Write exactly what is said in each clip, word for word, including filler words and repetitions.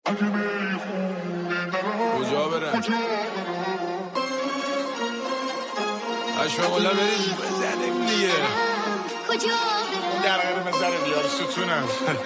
کجا برم اشفاق الله بریم بزنیم دیگه کجا برم در غیر مزاره بیار ستونم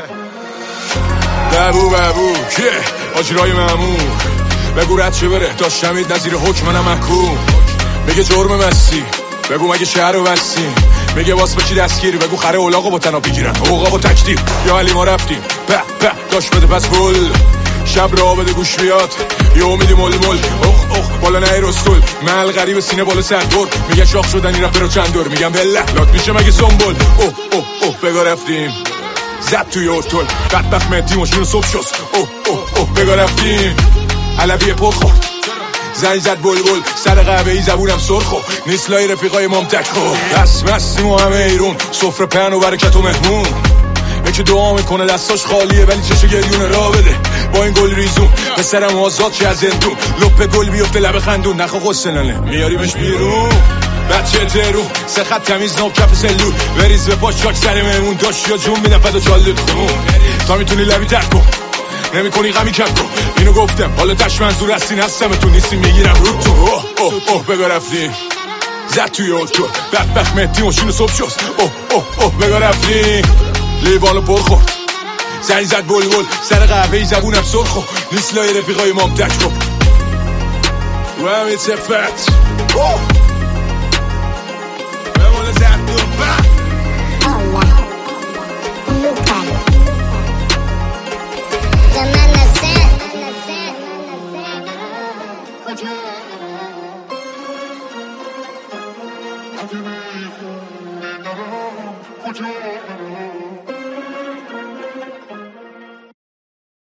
ببو ببو که آجرای ممنون بگو رد چه بره داشتمید نظیر حکم منم محکوم میگه جرم مستی بگو مگه شهر رو بستی میگه واس بچی دستگیری بگو خره اولاغو با تناب بگیرن اوقا با تکتیر یا علی ما رفتیم به به داشت بده پس گل شب را بده گوش بیاد یه امیدی مل مل اخ اخ بالا نهی رستول مل غریب سینه بالا صد دور میگه شاخ شدنی رفت برو چند دور میگم بله لات میشه مگه سنبول اوه اوه اوه بگا رفتیم زد توی ارتول بدبخت مهدی ماشین صبح شد اوه اوه اوه بگا رفتیم علوی پر خورد زنگ زد بلبل سر قهوه ای زبونم سرخو نیست لای رفیقای مامتک خو بس مستیم و همه ایرون سفره پهن و برکت و مهمون یکی دعا میکنه دستاش خالیه ولی چشو گریونه را بده با این گل ریزون پسرم آزاد چه از زندون لپ گل بیفته لب خندون نخوا غسلانه میاریمش بیرون بچه ترون سه خط تمیز ناب کف سلول بریز به پاش چاک سر مهمون داشت یا جون میدن فدا چالت خون تا میتونی لبی تک کن نمی کنی غمی کم کن اینو گفتم حالا تش منظور هستین هستم تو نیستی میگیرم رو تو اوه اوه اوه بگا رفتیم زد توی اوتو بدبخت مهدی ماشین صبح شد اوه اوه اوه بگا رفتیم لیوانو پر خورد زنگ زد بلبل سر قهوه ای زبونم سرخو نیست لای رفیقای مامتک خب و همه تفت بمونه زد دو